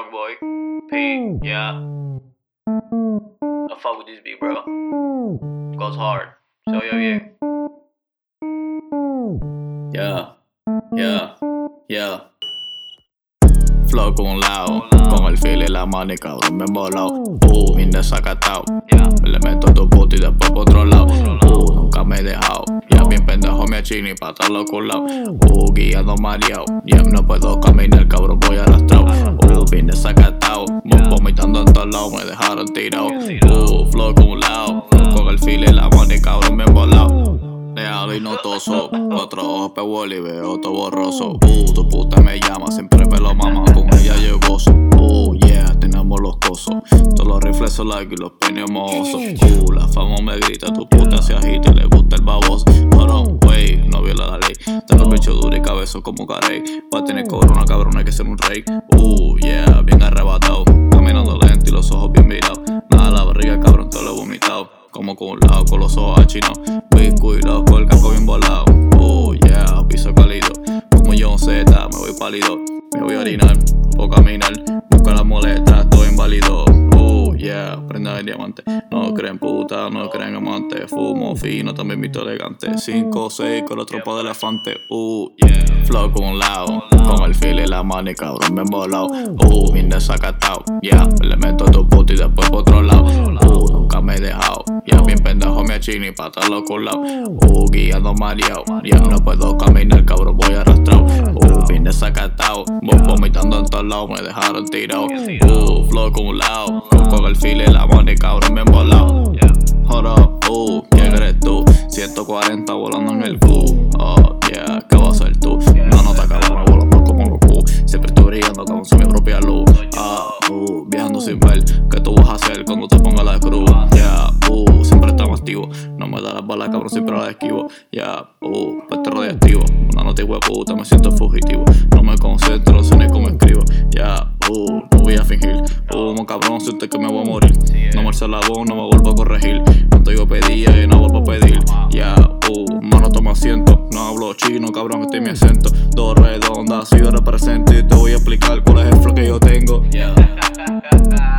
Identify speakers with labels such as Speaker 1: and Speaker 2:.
Speaker 1: boy. P, yeah. I fuck with this beat, bro. Goes hard. Se oye bien. Yeah, yeah, yeah. Flow con un lado, con el feel en la mano y cabrón me embolao. Bien desacatao, me le meto tu puto y después por otro lado. Nunca me he dejado, ya bien pendejo me achino y pa' estar loco lado. Guiando mareado, ya no puedo caminar, cabrón voy arrastrado. Bien desacatao, vomitando en todos lados, me dejaron tirado. Flow con un lado, con el feel en la mano y cabrón me embolao. Real y notoso, otro ojo pehuelo y veo todo borroso. Tu puta me llama, siempre me lo mama, con ella yo gozo. Yeah, tenemos los cosos, todos los rifles son like y los peines mohosos. La fama me grita, tu puta se agita y le gusta el baboso. Hold on, wey, no viola la ley, tengo el pecho duro y cabezo como carey. Pa' tener cobro una cabrona hay que ser un rey. Yeah, bien arrebatado, caminando lento y los ojos bien mirados. Nada, la barriga cabrón, todo lo he vomitado. Como con un lado, con los ojos achinos. Cuidado con el casco bien volado. Yeah, piso cálido. Como John Z, me voy pálido. Me voy a orinar o caminar. Busca la molesta, estoy inválido. Yeah, prenda el diamante. No creen puta, no creen amante. Fumo fino, también visto elegante. 5-6 con la tropa de elefante. Yeah. Flow con un lado, con el feel en la mano y cabrón me embolao. Bien desacatao, yeah, le meto tu puto y después por otro lado. Nunca me he dejado, ya bien pendejo me achino y pa' estar loco lado. Guiando mareado, ya no puedo caminar, cabrón voy arrastrado. Bien desacatao, vomitando en todos lados, me dejaron tirado. Flow con un lado, con el feel en la mano y cabrón me embolao. Hold up, ¿quién eres tú? 140 volando en el Q. Yeah, ¿qué vas a hacer tú? Una nota cabrón volando como Goku. Siempre estoy brillando cabrón, soy mi propia luz. Viajando sin ver, ¿qué tú vas a hacer cuando te ponga la cruz? Yeah, siempre estamos activos. No me da las balas cabrón, siempre las esquivo. Yeah, este radioactivo. Una nota y puta, me siento fugitivo. No me concentro, no sé ni cómo escribo. Yeah, no voy a fingir. Cabrón, siento que me voy a morir. No me alza la voz, no me vuelvo a corregir. Cuando yo pedía y no vuelvo a pedir. Yeah, mano toma asiento. No hablo chino, cabrón, este es mi acento. Dos redondas, si yo represento y te voy a explicar cuál es el flow que yo tengo. Yeah.